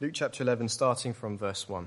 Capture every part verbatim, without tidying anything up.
Luke chapter eleven, starting from verse one.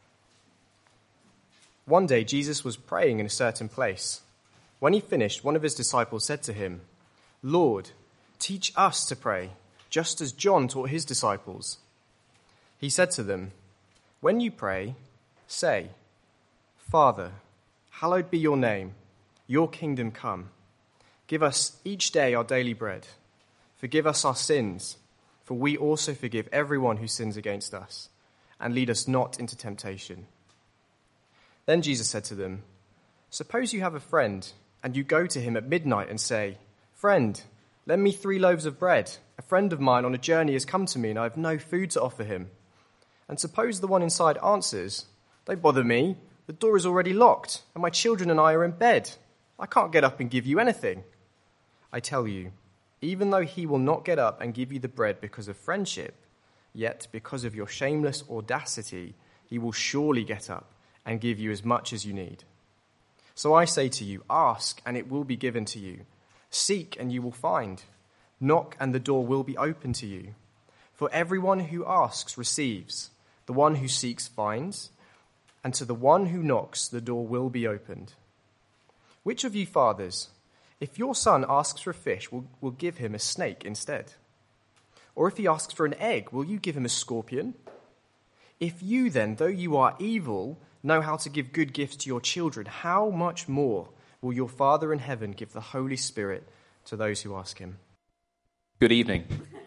One day Jesus was praying in a certain place. When he finished, one of his disciples said to him, "Lord, teach us to pray, just as John taught his disciples." He said to them, "When you pray, say, 'Father, hallowed be your name, your kingdom come. Give us each day our daily bread. Forgive us our sins, for we also forgive everyone who sins against us. And lead us not into temptation.'" Then Jesus said to them, "Suppose you have a friend, and you go to him at midnight and say, 'Friend, lend me three loaves of bread. A friend of mine on a journey has come to me, and I have no food to offer him.' And suppose the one inside answers, 'Don't bother me. The door is already locked, and my children and I are in bed. I can't get up and give you anything.' I tell you, even though he will not get up and give you the bread because of friendship, yet because of your shameless audacity, he will surely get up and give you as much as you need. So I say to you, ask, and it will be given to you. Seek, and you will find. Knock, and the door will be open to you. For everyone who asks receives, the one who seeks finds, and to the one who knocks the door will be opened. Which of you fathers, if your son asks for a fish, will, will give him a snake instead? Or if he asks for an egg, will you give him a scorpion? If you then, though you are evil, know how to give good gifts to your children, how much more will your Father in heaven give the Holy Spirit to those who ask him?" Good evening.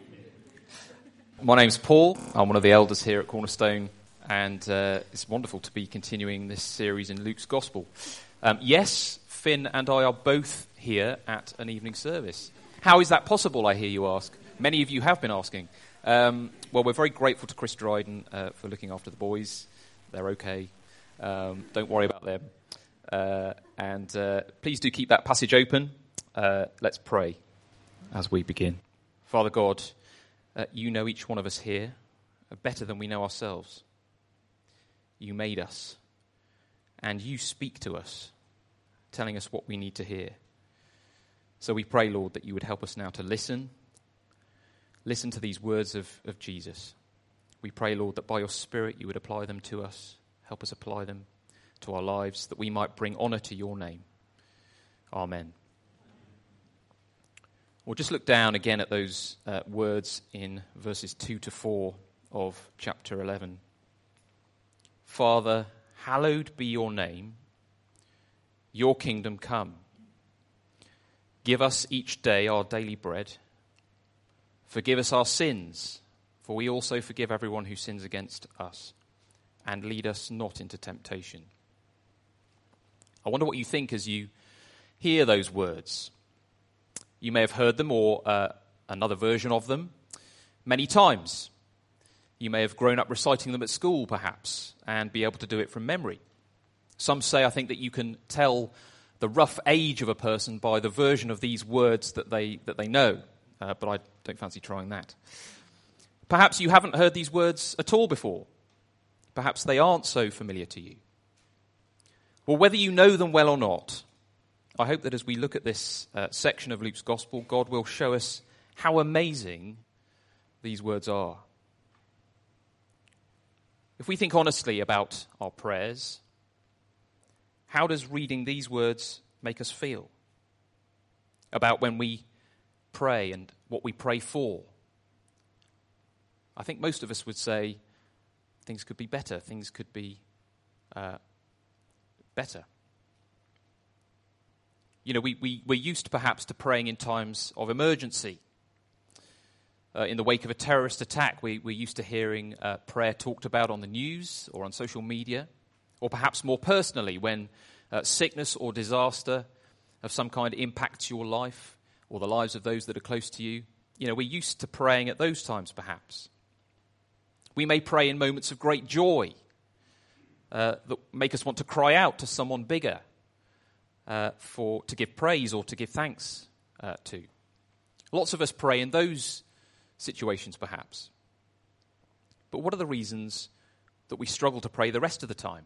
My name's Paul. I'm one of the elders here at Cornerstone, and uh, it's wonderful to be continuing this series in Luke's Gospel. Um, yes, Finn and I are both here at an evening service. How is that possible, I hear you ask? Many of you have been asking. Um, well, we're very grateful to Chris Dryden uh, for looking after the boys. They're okay. Um, don't worry about them. Uh, and uh, please do keep that passage open. Uh, let's pray as we begin. Father God, uh, you know each one of us here better than we know ourselves. You made us, and you speak to us, telling us what we need to hear. So we pray, Lord, that you would help us now to listen. Listen to these words of, of Jesus. We pray, Lord, that by your Spirit you would apply them to us. Help us apply them to our lives, that we might bring honour to your name. Amen. We'll just look down again at those uh, words in verses two to four of chapter eleven. "Father, hallowed be your name. Your kingdom come. Give us each day our daily bread. Forgive us our sins, for we also forgive everyone who sins against us. And lead us not into temptation." I wonder what you think as you hear those words. You may have heard them or uh, another version of them many times. You may have grown up reciting them at school, perhaps, and be able to do it from memory. Some say, I think, that you can tell the rough age of a person by the version of these words that they that they know, uh, but I don't fancy trying that. Perhaps you haven't heard these words at all before. Perhaps they aren't so familiar to you. Well, whether you know them well or not, I hope that as we look at this uh, section of Luke's Gospel, God will show us how amazing these words are. If we think honestly about our prayers, how does reading these words make us feel? About when we pray and what we pray for? I think most of us would say, things could be better. Things could be uh, better. You know, we, we, we're used perhaps to praying in times of emergency. Uh, in the wake of a terrorist attack, we, we're used to hearing uh, prayer talked about on the news or on social media, or perhaps more personally when uh, sickness or disaster of some kind impacts your life or the lives of those that are close to you. You know, we're used to praying at those times perhaps. We may pray in moments of great joy uh, that make us want to cry out to someone bigger uh, for to give praise or to give thanks uh, to. Lots of us pray in those situations perhaps. But what are the reasons that we struggle to pray the rest of the time?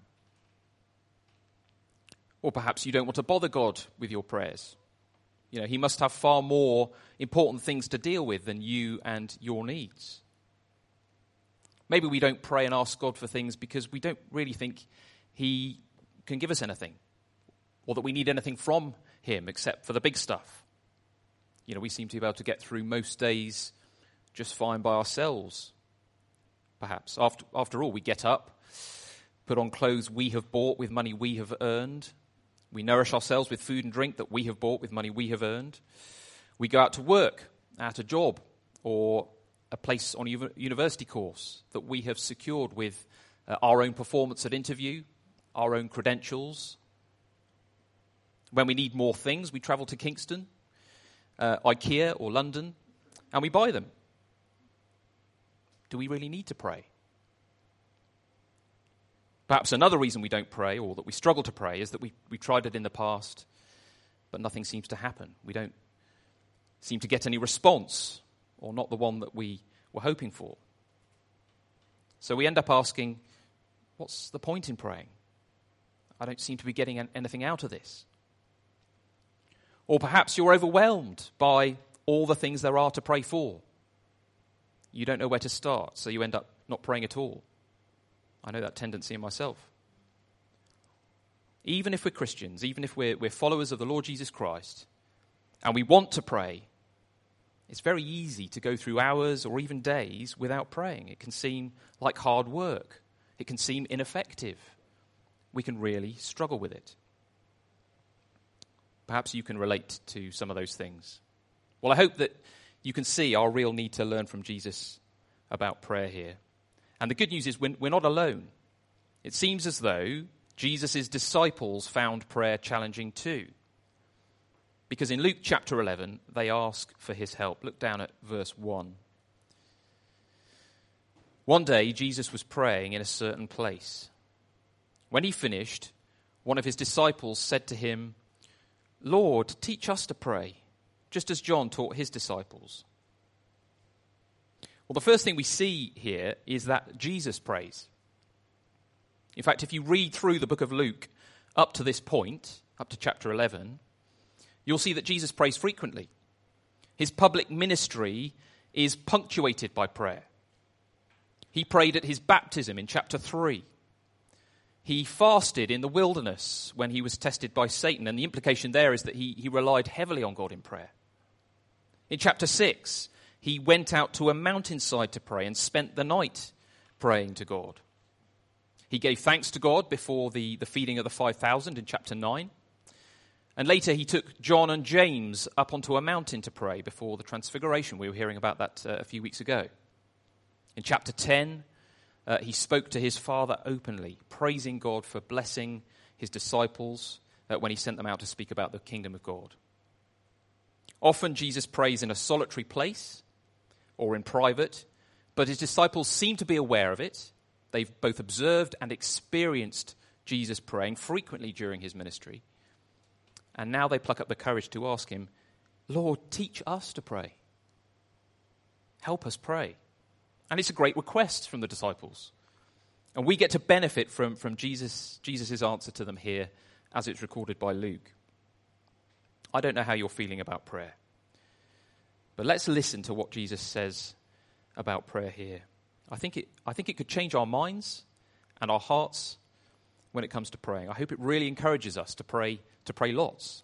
Or perhaps you don't want to bother God with your prayers. You know, he must have far more important things to deal with than you and your needs. Maybe we don't pray and ask God for things because we don't really think he can give us anything, or that we need anything from him except for the big stuff. You know, we seem to be able to get through most days just fine by ourselves, perhaps. After, after all, we get up, put on clothes we have bought with money we have earned. We nourish ourselves with food and drink that we have bought with money we have earned. We go out to work, at a job, or a place on a university course that we have secured with uh, our own performance at interview, our own credentials. When we need more things, we travel to Kingston, uh, IKEA or London, and we buy them. Do we really need to pray? Perhaps another reason we don't pray, or that we struggle to pray, is that we, we tried it in the past, but nothing seems to happen. We don't seem to get any response, or not the one that we were hoping for. So we end up asking, what's the point in praying? I don't seem to be getting anything out of this. Or perhaps you're overwhelmed by all the things there are to pray for. You don't know where to start, so you end up not praying at all. I know that tendency in myself. Even if we're Christians, even if we're, we're followers of the Lord Jesus Christ, and we want to pray, it's very easy to go through hours or even days without praying. It can seem like hard work. It can seem ineffective. We can really struggle with it. Perhaps you can relate to some of those things. Well, I hope that you can see our real need to learn from Jesus about prayer here. And the good news is we're not alone. It seems as though Jesus' disciples found prayer challenging too. Because in Luke chapter eleven, they ask for his help. Look down at verse one. One day, Jesus was praying in a certain place. When he finished, one of his disciples said to him, "Lord, teach us to pray, just as John taught his disciples." Well, the first thing we see here is that Jesus prays. In fact, if you read through the book of Luke up to this point, up to chapter eleven, you'll see that Jesus prays frequently. His public ministry is punctuated by prayer. He prayed at his baptism in chapter three. He fasted in the wilderness when he was tested by Satan, and the implication there is that he, he relied heavily on God in prayer. In chapter six, he went out to a mountainside to pray and spent the night praying to God. He gave thanks to God before the, the feeding of the five thousand in chapter nine. And later he took John and James up onto a mountain to pray before the transfiguration. We were hearing about that uh, a few weeks ago. In chapter ten, uh, he spoke to his Father openly, praising God for blessing his disciples uh, when he sent them out to speak about the kingdom of God. Often Jesus prays in a solitary place or in private, but his disciples seem to be aware of it. They've both observed and experienced Jesus praying frequently during his ministry. And now they pluck up the courage to ask him, "Lord, teach us to pray. Help us pray." And it's a great request from the disciples. And we get to benefit from, from Jesus, Jesus' answer to them here as it's recorded by Luke. I don't know how you're feeling about prayer. But let's listen to what Jesus says about prayer here. I think it, I think it could change our minds and our hearts when it comes to praying. I hope it really encourages us to pray, to pray lots.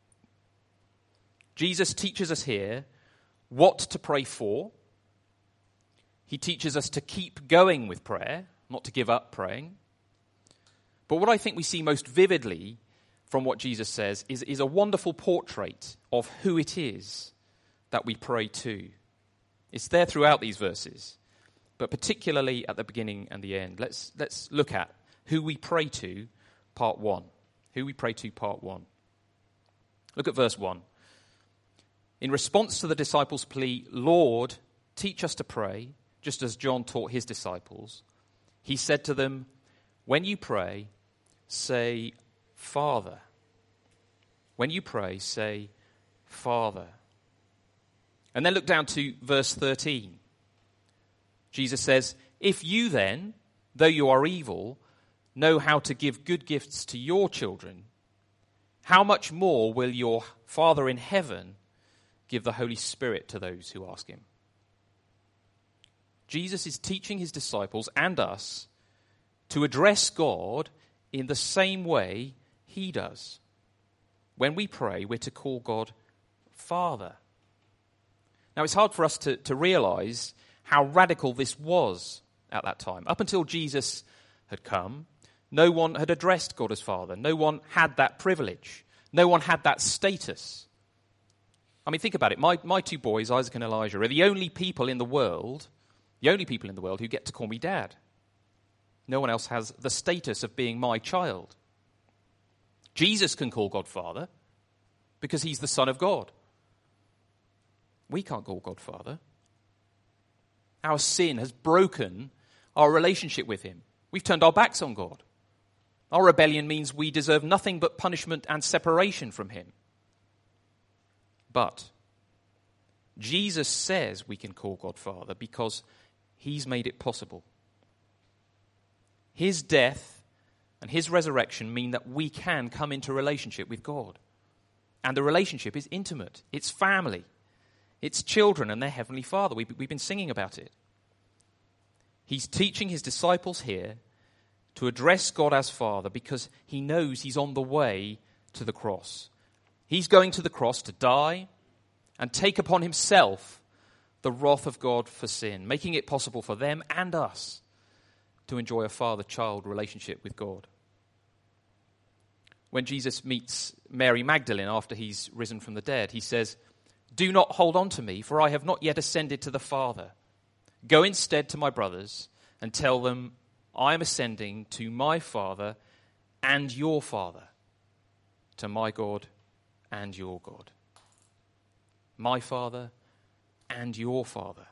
Jesus teaches us here what to pray for. He teaches us to keep going with prayer, not to give up praying. But what I think we see most vividly from what Jesus says is, is a wonderful portrait of who it is that we pray to. It's there throughout these verses, but particularly at the beginning and the end. Let's, let's look at who we pray to, part one. Who we pray to, part one. Look at verse one. In response to the disciples' plea, "Lord, teach us to pray, just as John taught his disciples," he said to them, "When you pray, say, Father." When you pray, say, Father. And then look down to verse thirteen. Jesus says, "If you then, though you are evil, know how to give good gifts to your children, how much more will your Father in heaven give the Holy Spirit to those who ask him?" Jesus is teaching his disciples and us to address God in the same way he does. When we pray, we're to call God Father. Now, it's hard for us to, to realize how radical this was at that time. Up until Jesus had come, no one had addressed God as Father. No one had that privilege. No one had that status. I mean, think about it. My, my two boys, Isaac and Elijah, are the only people in the world, the only people in the world who get to call me Dad. No one else has the status of being my child. Jesus can call God Father because he's the Son of God. We can't call God Father. Our sin has broken our relationship with him. We've turned our backs on God. Our rebellion means we deserve nothing but punishment and separation from him. But Jesus says we can call God Father because he's made it possible. His death and his resurrection mean that we can come into relationship with God. And the relationship is intimate. It's family. It's children and their heavenly Father. We've, we've been singing about it. He's teaching his disciples here to address God as Father because he knows he's on the way to the cross. He's going to the cross to die and take upon himself the wrath of God for sin, making it possible for them and us to enjoy a father-child relationship with God. When Jesus meets Mary Magdalene after he's risen from the dead, he says, "Do not hold on to me, for I have not yet ascended to the Father. Go instead to my brothers and tell them, I am ascending to my Father and your Father, to my God and your God." My Father and your Father.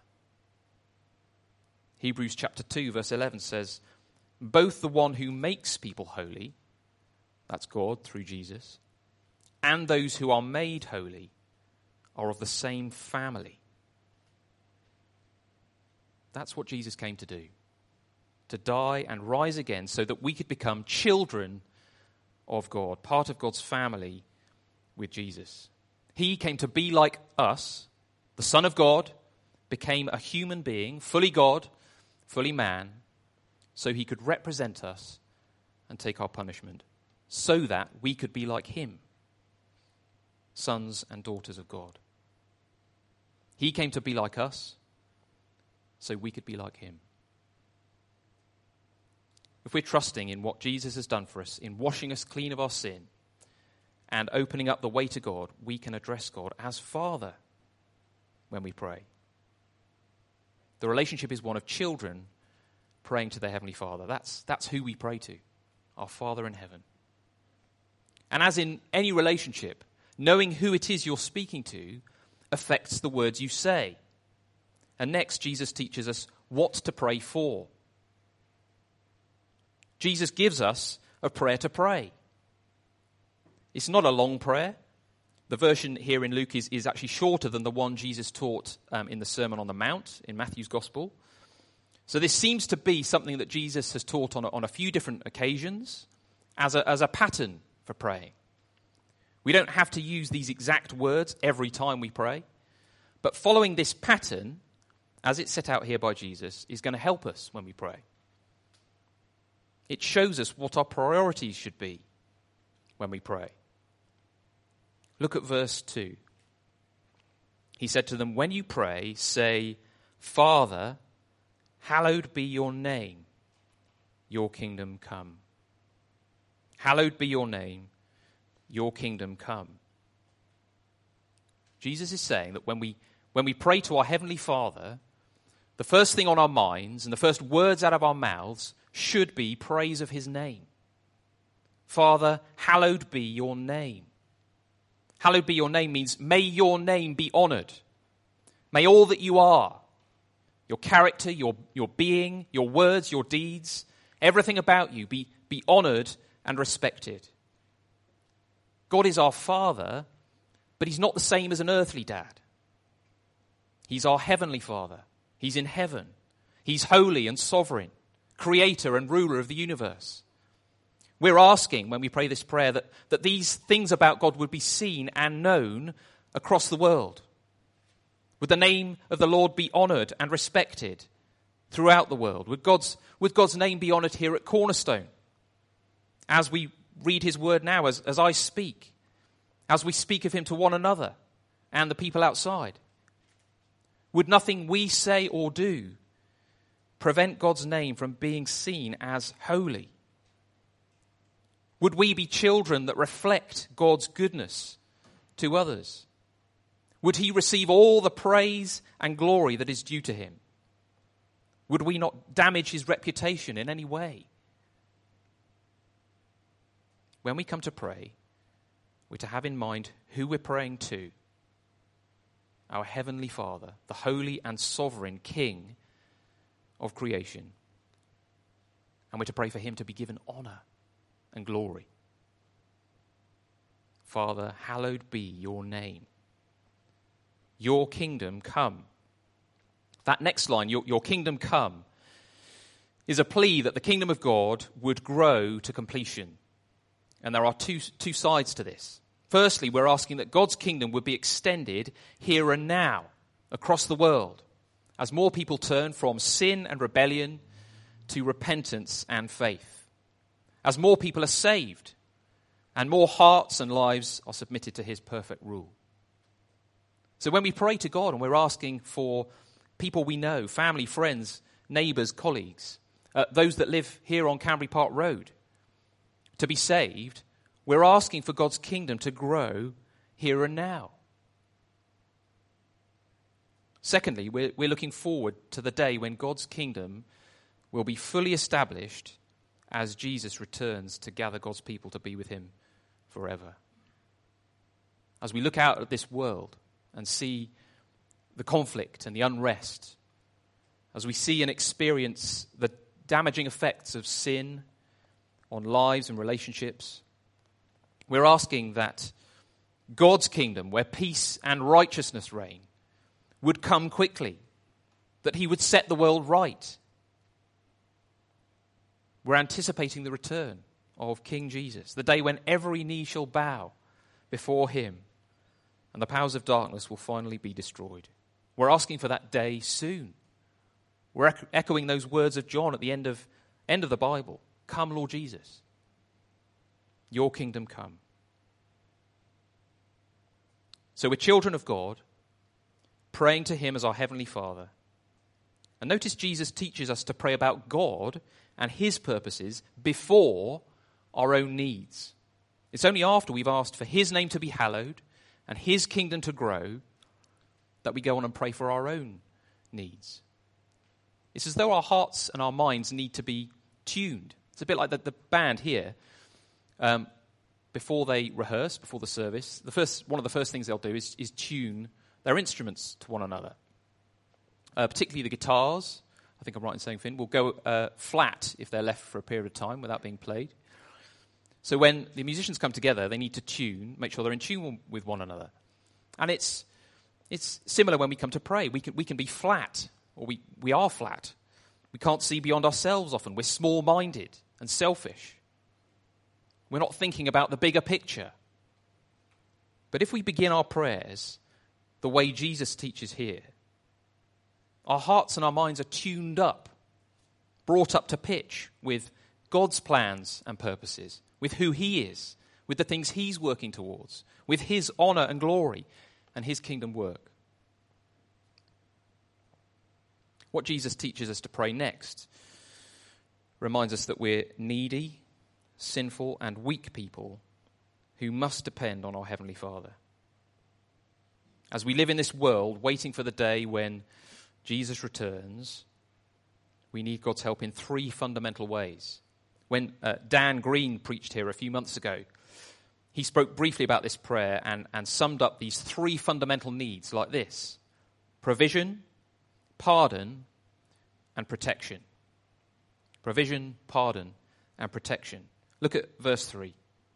Hebrews chapter two, verse eleven says, "Both the one who makes people holy," that's God through Jesus, "and those who are made holy are of the same family." That's what Jesus came to do. To die and rise again so that we could become children of God, part of God's family with Jesus. He came to be like us. The Son of God became a human being, fully God, fully man, so he could represent us and take our punishment, so that we could be like him, sons and daughters of God. He came to be like us, so we could be like him. If we're trusting in what Jesus has done for us, in washing us clean of our sin and opening up the way to God, we can address God as Father when we pray. The relationship is one of children praying to their Heavenly Father. That's, that's who we pray to, our Father in heaven. And as in any relationship, knowing who it is you're speaking to affects the words you say. And next, Jesus teaches us what to pray for. Jesus gives us a prayer to pray. It's not a long prayer. The version here in Luke is, is actually shorter than the one Jesus taught um, in the Sermon on the Mount in Matthew's Gospel. So this seems to be something that Jesus has taught on a, on a few different occasions as a, as a pattern for praying. We don't have to use these exact words every time we pray, but following this pattern, as it's set out here by Jesus, is going to help us when we pray. It shows us what our priorities should be when we pray. Look at verse two. He said to them, "When you pray, say, Father, hallowed be your name, your kingdom come." Hallowed be your name, your kingdom come. Jesus is saying that when we when we pray to our Heavenly Father, the first thing on our minds and the first words out of our mouths should be praise of his name. Father, hallowed be your name. Hallowed be your name means may your name be honored. May all that you are, your character, your, your being, your words, your deeds, everything about you be, be honored and respected. God is our Father, but he's not the same as an earthly dad. He's our heavenly Father. He's in heaven. He's holy and sovereign, creator and ruler of the universe. We're asking when we pray this prayer that, that these things about God would be seen and known across the world. Would the name of the Lord be honored and respected throughout the world? Would God's, would God's name be honoured here at Cornerstone? As we read his word now, as, as I speak, as we speak of him to one another and the people outside? Would nothing we say or do prevent God's name from being seen as holy? Would we be children that reflect God's goodness to others? Would he receive all the praise and glory that is due to him? Would we not damage his reputation in any way? When we come to pray, we're to have in mind who we're praying to. Our Heavenly Father, the holy and sovereign King of creation. And we're to pray for him to be given honour and glory. Father, hallowed be your name. Your kingdom come. That next line, your, your kingdom come, is a plea that the kingdom of God would grow to completion. And there are two, two sides to this. Firstly, we're asking that God's kingdom would be extended here and now across the world as more people turn from sin and rebellion to repentance and faith. As more people are saved and more hearts and lives are submitted to his perfect rule. So when we pray to God and we're asking for people we know, family, friends, neighbours, colleagues, uh, those that live here on Canbury Park Road, to be saved, we're asking for God's kingdom to grow here and now. Secondly, we're, we're looking forward to the day when God's kingdom will be fully established as Jesus returns to gather God's people to be with him forever. As we look out at this world and see the conflict and the unrest, as we see and experience the damaging effects of sin on lives and relationships, we're asking that God's kingdom, where peace and righteousness reign, would come quickly, that he would set the world right. We're anticipating the return of King Jesus, the day when every knee shall bow before him and the powers of darkness will finally be destroyed. We're asking for that day soon. We're echoing those words of John at the end of, end of the Bible. Come, Lord Jesus. Your kingdom come. So we're children of God, praying to him as our Heavenly Father. And notice Jesus teaches us to pray about God and his purposes before our own needs. It's only after we've asked for his name to be hallowed and his kingdom to grow that we go on and pray for our own needs. It's as though our hearts and our minds need to be tuned. It's a bit like the, the band here. Um, before they rehearse, before the service, the first one of the first things they'll do is, is tune their instruments to one another. Uh, particularly the guitars, I think I'm right in saying, Finn, will go uh, flat if they're left for a period of time without being played. So when the musicians come together, they need to tune, make sure they're in tune with one another. And it's it's similar when we come to pray. We can we can be flat, or we, we are flat. We can't see beyond ourselves often. We're small-minded and selfish. We're not thinking about the bigger picture. But if we begin our prayers the way Jesus teaches here, our hearts and our minds are tuned up, brought up to pitch with God's plans and purposes, with who he is, with the things he's working towards, with his honor and glory and his kingdom work. What Jesus teaches us to pray next reminds us that we're needy, sinful, and weak people who must depend on our Heavenly Father. As we live in this world, waiting for the day when Jesus returns, we need God's help in three fundamental ways. When uh, Dan Green preached here a few months ago, he spoke briefly about this prayer and, and summed up these three fundamental needs like this: provision, pardon, and protection. Provision, pardon, and protection. Look at verse three.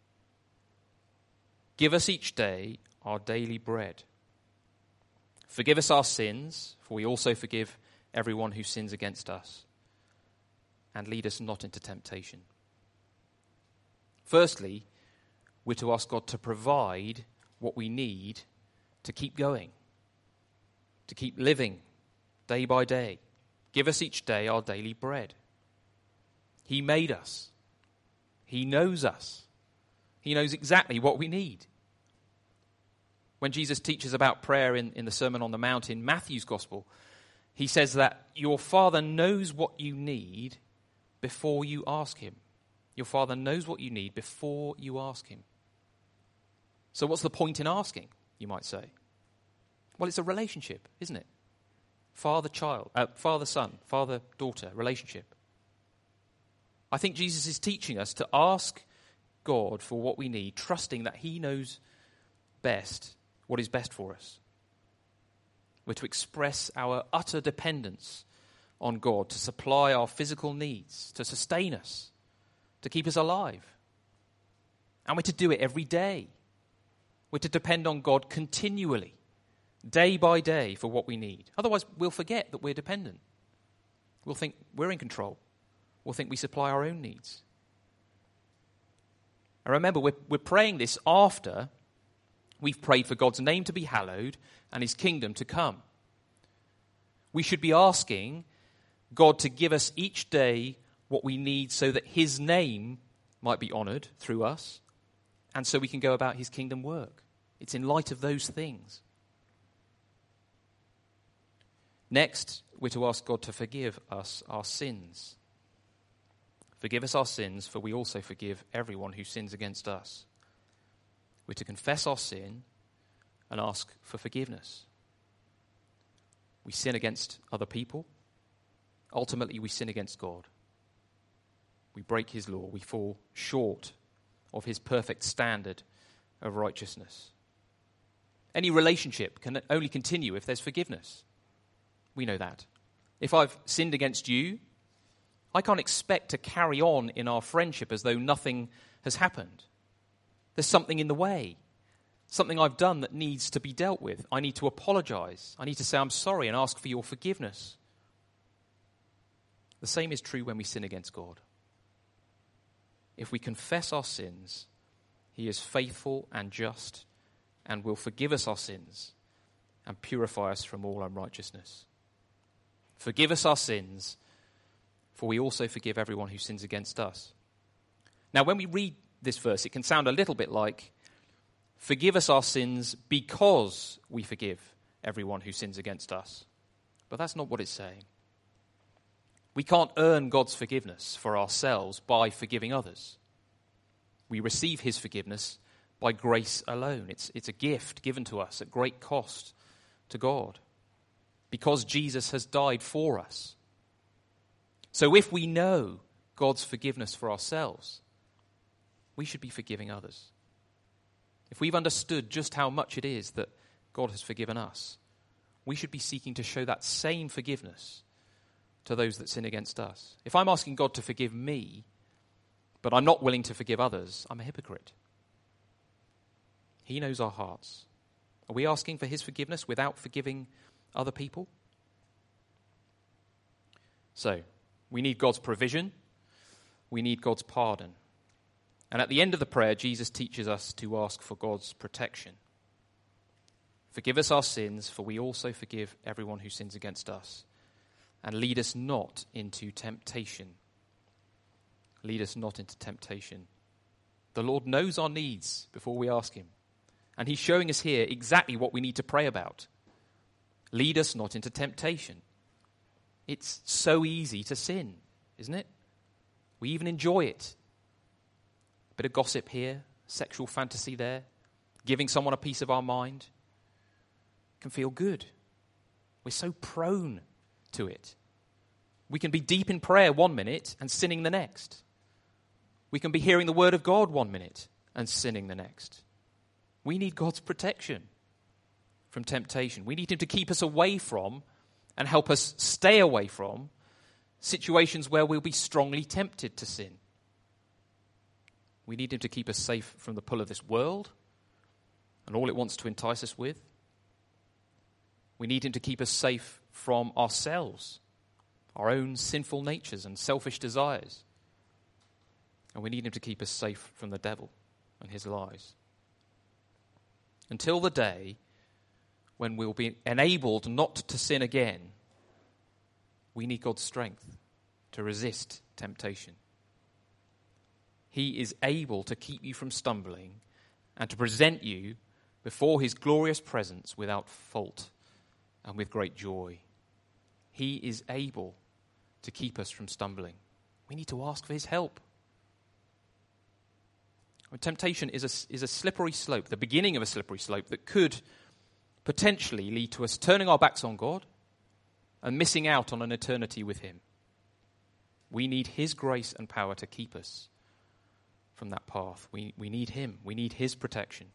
Give us each day our daily bread. Forgive us our sins, for we also forgive everyone who sins against us. And lead us not into temptation. Firstly, we're to ask God to provide what we need to keep going, to keep living day by day, Give us each day our daily bread. He made us. He knows us. He knows exactly what we need. When Jesus teaches about prayer in, in the Sermon on the Mount in Matthew's Gospel, he says that your Father knows what you need before you ask him. Your Father knows what you need before you ask him. So what's the point in asking, you might say? Well, it's a relationship, isn't it? Father-child, uh, father-son, father-daughter relationship. I think Jesus is teaching us to ask God for what we need, trusting that he knows best what is best for us. We're to express our utter dependence on God to supply our physical needs, to sustain us, to keep us alive. And we're to do it every day. We're to depend on God continually, day by day, for what we need. Otherwise, we'll forget that we're dependent. We'll think we're in control. We'll think we supply our own needs. And remember, we're, we're praying this after we've prayed for God's name to be hallowed and his kingdom to come. We should be asking God to give us each day what we need so that his name might be honored through us and so we can go about his kingdom work. It's in light of those things. Next, we're to ask God to forgive us our sins. Forgive us our sins, for we also forgive everyone who sins against us. We're to confess our sin and ask for forgiveness. We sin against other people. Ultimately, we sin against God. We break his law. We fall short of his perfect standard of righteousness. Any relationship can only continue if there's forgiveness. We know that. If I've sinned against you, I can't expect to carry on in our friendship as though nothing has happened. There's something in the way, something I've done that needs to be dealt with. I need to apologize. I need to say I'm sorry and ask for your forgiveness. The same is true when we sin against God. If we confess our sins, he is faithful and just and will forgive us our sins and purify us from all unrighteousness. Forgive us our sins, for we also forgive everyone who sins against us. Now, when we read this verse, it can sound a little bit like, forgive us our sins because we forgive everyone who sins against us. But that's not what it's saying. We can't earn God's forgiveness for ourselves by forgiving others. We receive his forgiveness by grace alone. It's, it's a gift given to us at great cost to God because Jesus has died for us. So if we know God's forgiveness for ourselves, we should be forgiving others. If we've understood just how much it is that God has forgiven us, we should be seeking to show that same forgiveness to those that sin against us. If I'm asking God to forgive me, but I'm not willing to forgive others, I'm a hypocrite. He knows our hearts. Are we asking for his forgiveness without forgiving other people? So, we need God's provision. We need God's pardon. And at the end of the prayer, Jesus teaches us to ask for God's protection. Forgive us our sins, for we also forgive everyone who sins against us. And lead us not into temptation. Lead us not into temptation. The Lord knows our needs before we ask him. And he's showing us here exactly what we need to pray about. Lead us not into temptation. It's so easy to sin, isn't it? We even enjoy it. A bit of gossip here, sexual fantasy there, giving someone a piece of our mind can feel good. We're so prone to it. We can be deep in prayer one minute and sinning the next. We can be hearing the word of God one minute and sinning the next. We need God's protection from temptation. We need him to keep us away from and help us stay away from situations where we'll be strongly tempted to sin. We need him to keep us safe from the pull of this world and all it wants to entice us with. We need him to keep us safe from ourselves, our own sinful natures and selfish desires. And we need him to keep us safe from the devil and his lies. Until the day when we'll be enabled not to sin again, we need God's strength to resist temptation. He is able to keep you from stumbling and to present you before his glorious presence without fault and with great joy. He is able to keep us from stumbling. We need to ask for his help. Temptation is a, is a slippery slope, the beginning of a slippery slope that could potentially lead to us turning our backs on God and missing out on an eternity with him. We need his grace and power to keep us from that path. We, we need him. We need his protection.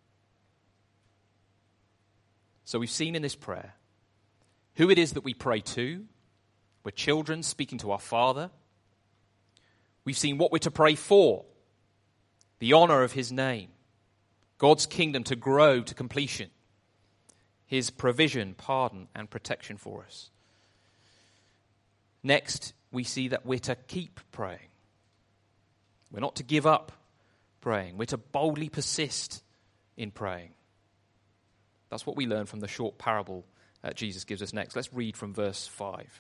So we've seen in this prayer who it is that we pray to. We're children speaking to our Father. We've seen what we're to pray for. The honor of his name. God's kingdom to grow to completion. His provision, pardon, and protection for us. Next, we see that we're to keep praying. We're not to give up praying. We're to boldly persist in praying. That's what we learn from the short parable that Jesus gives us next. Let's read from verse five.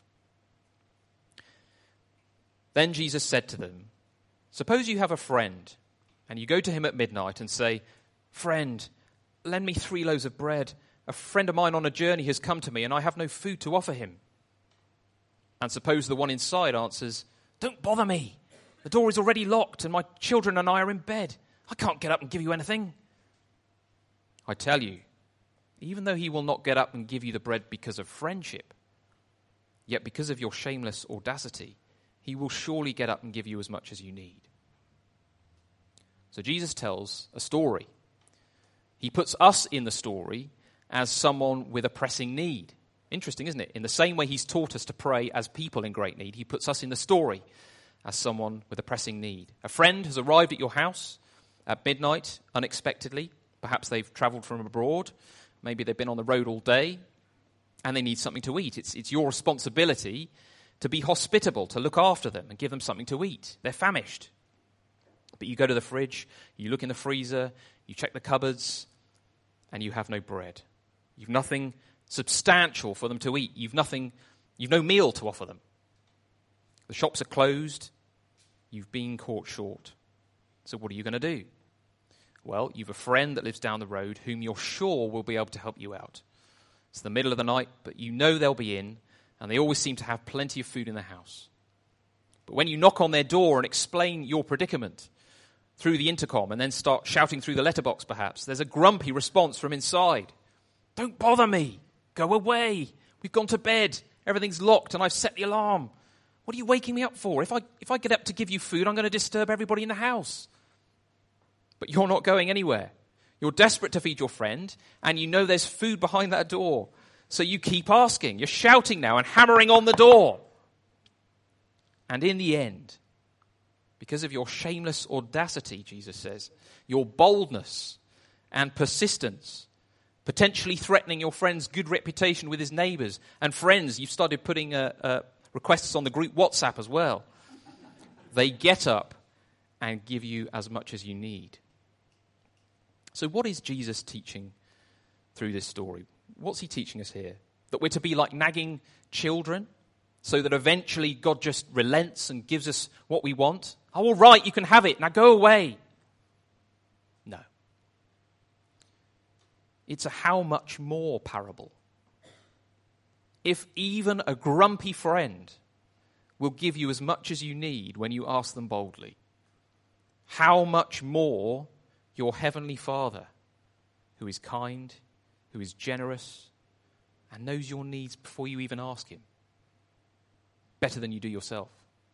Then Jesus said to them, "Suppose you have a friend, and you go to him at midnight and say, 'Friend, lend me three loaves of bread. A friend of mine on a journey has come to me, and I have no food to offer him.' And suppose the one inside answers, 'Don't bother me. The door is already locked, and my children and I are in bed. I can't get up and give you anything.' I tell you, even though he will not get up and give you the bread because of friendship, yet because of your shameless audacity, he will surely get up and give you as much as you need." So Jesus tells a story. He puts us in the story as someone with a pressing need. Interesting, isn't it? In the same way he's taught us to pray as people in great need, he puts us in the story as someone with a pressing need. A friend has arrived at your house at midnight unexpectedly. Perhaps they've traveled from abroad. Maybe they've been on the road all day and they need something to eat. It's, it's your responsibility to be hospitable, to look after them and give them something to eat. They're famished. But you go to the fridge, you look in the freezer, you check the cupboards, and you have no bread. You've nothing substantial for them to eat. You've nothing, you've no meal to offer them. The shops are closed. You've been caught short. So what are you going to do? Well, you've a friend that lives down the road whom you're sure will be able to help you out. It's the middle of the night, but you know they'll be in, and they always seem to have plenty of food in the house. But when you knock on their door and explain your predicament through the intercom and then start shouting through the letterbox perhaps, there's a grumpy response from inside. "Don't bother me. Go away. We've gone to bed. Everything's locked and I've set the alarm. What are you waking me up for? If I if I get up to give you food, I'm going to disturb everybody in the house." But you're not going anywhere. You're desperate to feed your friend, and you know there's food behind that door. So you keep asking. You're shouting now and hammering on the door. And in the end, because of your shameless audacity, Jesus says, your boldness and persistence, potentially threatening your friend's good reputation with his neighbors, and friends, you've started putting uh, uh, requests on the group WhatsApp as well. They get up and give you as much as you need. So what is Jesus teaching through this story? What's he teaching us here? That we're to be like nagging children so that eventually God just relents and gives us what we want? Oh, all right, you can have it. Now go away. No. It's a how much more parable. If even a grumpy friend will give you as much as you need when you ask them boldly, how much more your heavenly Father, who is kind, who is generous, and knows your needs before you even ask him, better than you do yourself.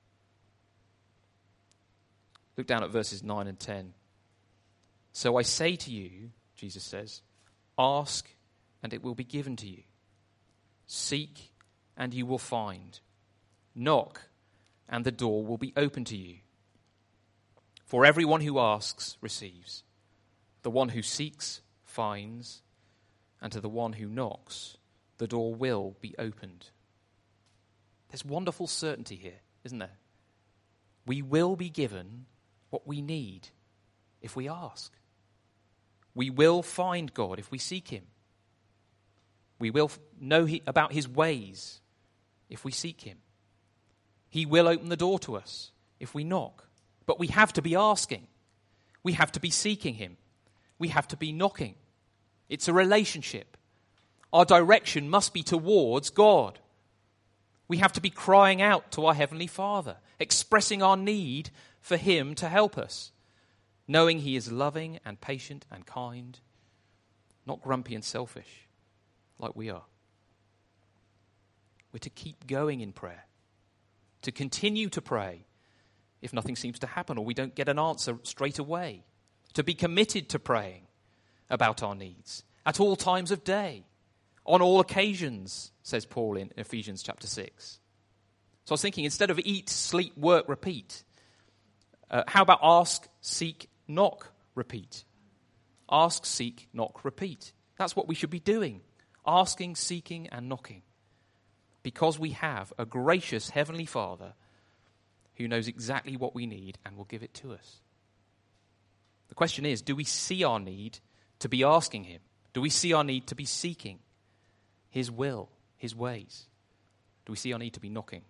Look down at verses nine and ten. "So I say to you," Jesus says, "ask and it will be given to you. Seek and you will find. Knock and the door will be open to you. For everyone who asks receives. The one who seeks finds. And to the one who knocks, the door will be opened." There's wonderful certainty here, isn't there? We will be given what we need if we ask. We will find God if we seek him. We will know he, about his ways if we seek him. He will open the door to us if we knock. But we have to be asking. We have to be seeking him. We have to be knocking. It's a relationship. Our direction must be towards God. We have to be crying out to our Heavenly Father, expressing our need for him to help us, knowing he is loving and patient and kind, not grumpy and selfish like we are. We're to keep going in prayer, to continue to pray if nothing seems to happen or we don't get an answer straight away, to be committed to praying about our needs at all times of day, on all occasions, says Paul in Ephesians chapter six. So I was thinking, instead of eat, sleep, work, repeat, uh, how about ask, seek, knock, repeat? Ask, seek, knock, repeat. That's what we should be doing, asking, seeking, and knocking. Because we have a gracious Heavenly Father who knows exactly what we need and will give it to us. The question is, do we see our need to be asking him? Do we see our need to be seeking his will, his ways? Do we see our need to be knocking?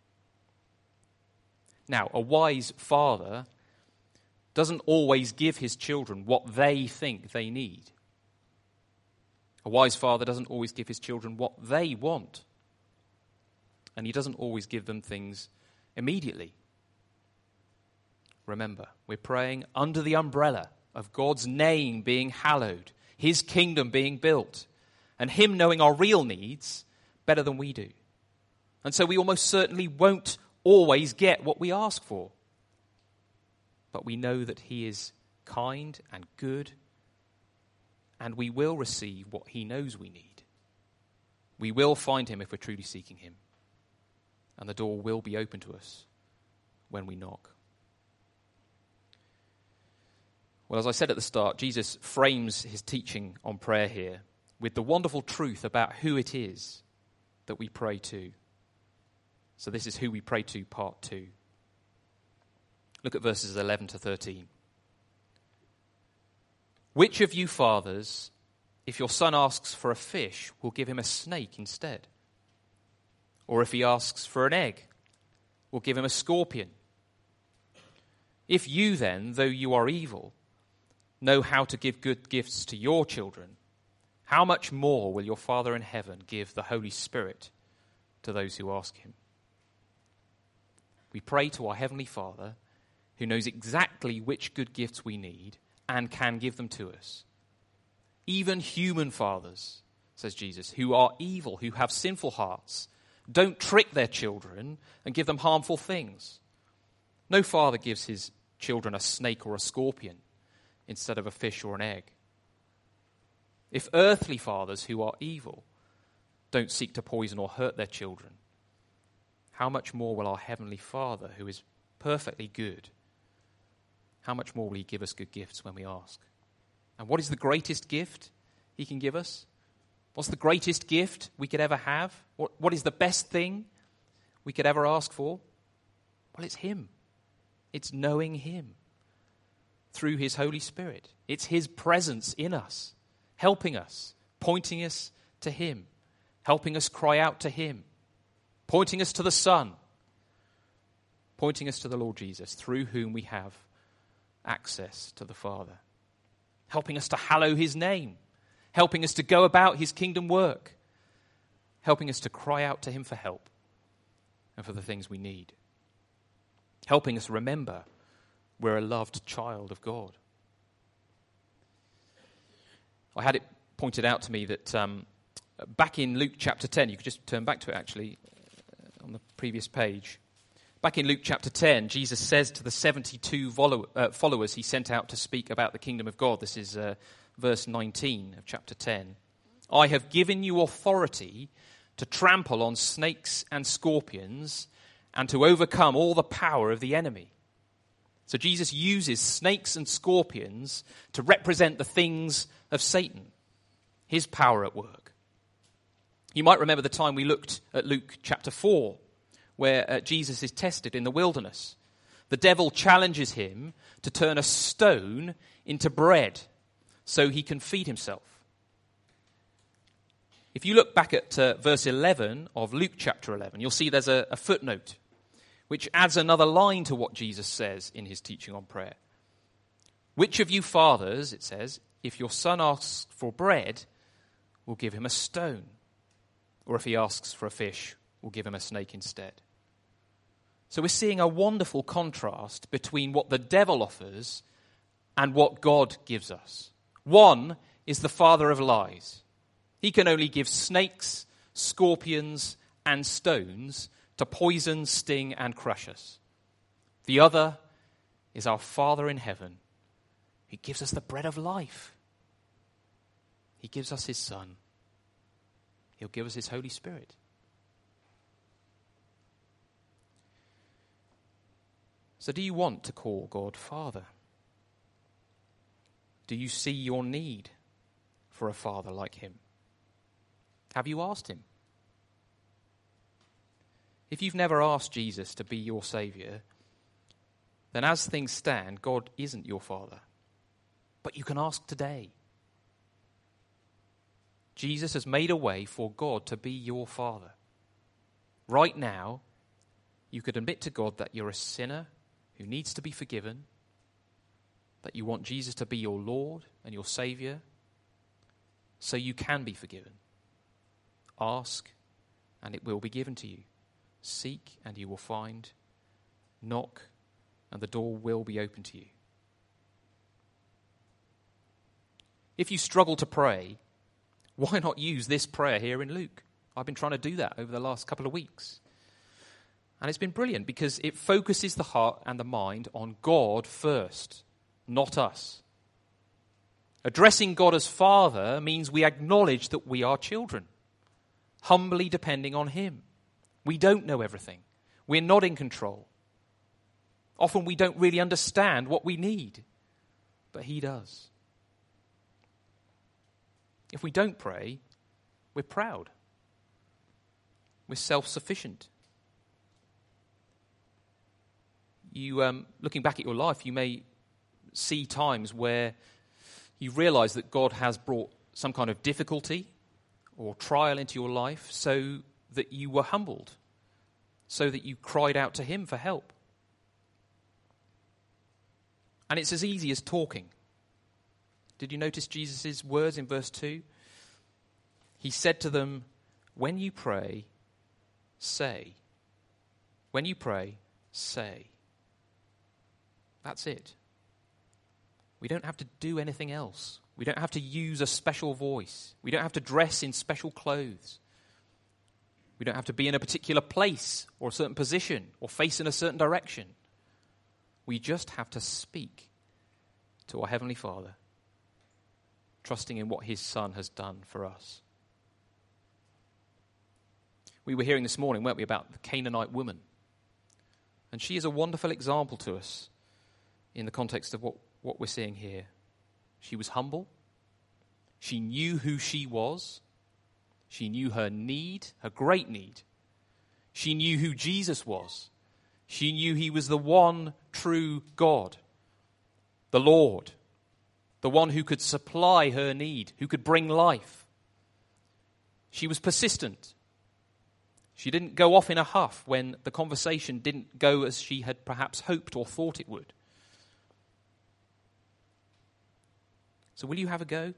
Now, a wise father doesn't always give his children what they think they need. A wise father doesn't always give his children what they want. And he doesn't always give them things immediately. Remember, we're praying under the umbrella of God's name being hallowed, his kingdom being built, and him knowing our real needs better than we do. And so we almost certainly won't always get what we ask for. But we know that he is kind and good, and we will receive what he knows we need. We will find him if we're truly seeking him, and the door will be open to us when we knock. Well, as I said at the start, Jesus frames his teaching on prayer here with the wonderful truth about who it is that we pray to. So this is who we pray to, part two. Look at verses eleven to thirteen. Which of you fathers, if your son asks for a fish, will give him a snake instead? Or if he asks for an egg, will give him a scorpion? If you then, though you are evil, know how to give good gifts to your children, how much more will your Father in heaven give the Holy Spirit to those who ask him? We pray to our Heavenly Father, who knows exactly which good gifts we need and can give them to us. Even human fathers, says Jesus, who are evil, who have sinful hearts, don't trick their children and give them harmful things. No father gives his children a snake or a scorpion instead of a fish or an egg. If earthly fathers who are evil don't seek to poison or hurt their children, how much more will our Heavenly Father, who is perfectly good, how much more will he give us good gifts when we ask? And what is the greatest gift he can give us? What's the greatest gift we could ever have? What, what is the best thing we could ever ask for? Well, it's him. It's knowing him through his Holy Spirit. It's his presence in us, helping us, pointing us to him, helping us cry out to him, pointing us to the Son, pointing us to the Lord Jesus, through whom we have access to the Father, helping us to hallow his name, helping us to go about his kingdom work, helping us to cry out to him for help and for the things we need, helping us remember we're a loved child of God. I had it pointed out to me that um, back in Luke chapter ten, you could just turn back to it actually uh, on the previous page. Back in Luke chapter ten, Jesus says to the seventy-two follow, uh, followers he sent out to speak about the kingdom of God. This is uh, verse nineteen of chapter ten. I have given you authority to trample on snakes and scorpions and to overcome all the power of the enemy. So Jesus uses snakes and scorpions to represent the things of Satan, his power at work. You might remember the time we looked at Luke chapter four, where uh, Jesus is tested in the wilderness. The devil challenges him to turn a stone into bread so he can feed himself. If you look back at uh, verse eleven of Luke chapter eleven, you'll see there's a, a footnote which adds another line to what Jesus says in his teaching on prayer. Which of you fathers, it says, if your son asks for bread, will give him a stone? Or if he asks for a fish, will give him a snake instead? So we're seeing a wonderful contrast between what the devil offers and what God gives us. One is the father of lies. He can only give snakes, scorpions, and stones to poison, sting, and crush us. The other is our Father in heaven. He gives us the bread of life. He gives us his Son. He'll give us his Holy Spirit. So do you want to call God Father? Do you see your need for a father like him? Have you asked him? If you've never asked Jesus to be your Saviour, then as things stand, God isn't your Father. But you can ask today. Jesus has made a way for God to be your Father. Right now, you could admit to God that you're a sinner who needs to be forgiven, that you want Jesus to be your Lord and your Saviour, so you can be forgiven. Ask, and it will be given to you. Seek, and you will find. Knock, and the door will be open to you. If you struggle to pray, why not use this prayer here in Luke? I've been trying to do that over the last couple of weeks. And it's been brilliant because it focuses the heart and the mind on God first, not us. Addressing God as Father means we acknowledge that we are children, humbly depending on him. We don't know everything. We're not in control. Often we don't really understand what we need, but he does. If we don't pray, we're proud. We're self-sufficient. You, um, looking back at your life, you may see times where you realize that God has brought some kind of difficulty or trial into your life so that you were humbled, so that you cried out to him for help. And it's as easy as talking. Did you notice Jesus' words in verse two? He said to them, when you pray, say. When you pray, say. That's it. We don't have to do anything else. We don't have to use a special voice. We don't have to dress in special clothes. We don't have to be in a particular place or a certain position or face in a certain direction. We just have to speak to our Heavenly Father, trusting in what his Son has done for us. We were hearing this morning, weren't we, about the Canaanite woman. And she is a wonderful example to us in the context of what, what we're seeing here. She was humble. She knew who she was. She knew her need, her great need. She knew who Jesus was. She knew he was the one true God, the Lord, the one who could supply her need, who could bring life. She was persistent. She didn't go off in a huff when the conversation didn't go as she had perhaps hoped or thought it would. So will you have a go?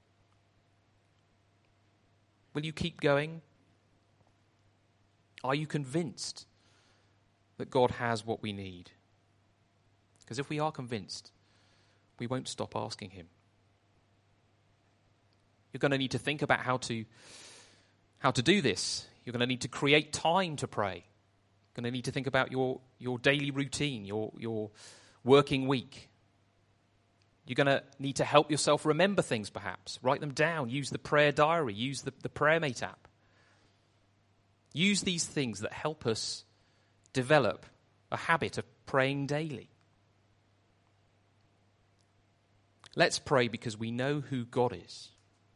Will you keep going? Are you convinced that God has what we need? Because if we are convinced, we won't stop asking him. You're going to need to think about how to, how to do this. You're going to need to create time to pray. You're going to need to think about your, your daily routine, your, your working week. You're going to need to help yourself remember things, perhaps. Write them down. Use the prayer diary. Use the, the PrayerMate app. Use these things that help us develop a habit of praying daily. Let's pray because we know who God is.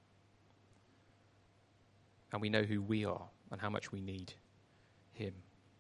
And we know who we are and how much we need him.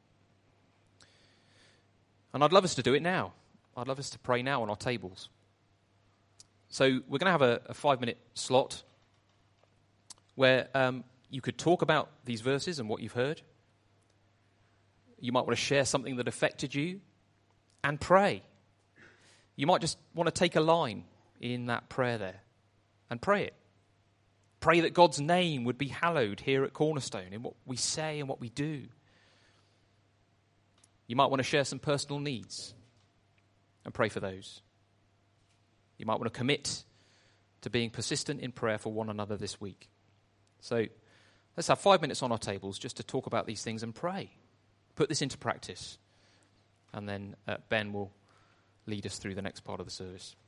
And I'd love us to do it now. I'd love us to pray now on our tables. So we're going to have a, a five-minute slot where um, You could talk about these verses and what you've heard. You might want to share something that affected you and pray. You might just want to take a line in that prayer there and pray it. Pray that God's name would be hallowed here at Cornerstone in what we say and what we do. You might want to share some personal needs and pray for those. You might want to commit to being persistent in prayer for one another this week. So let's have five minutes on our tables just to talk about these things and pray. Put this into practice. And then uh, Ben will lead us through the next part of the service.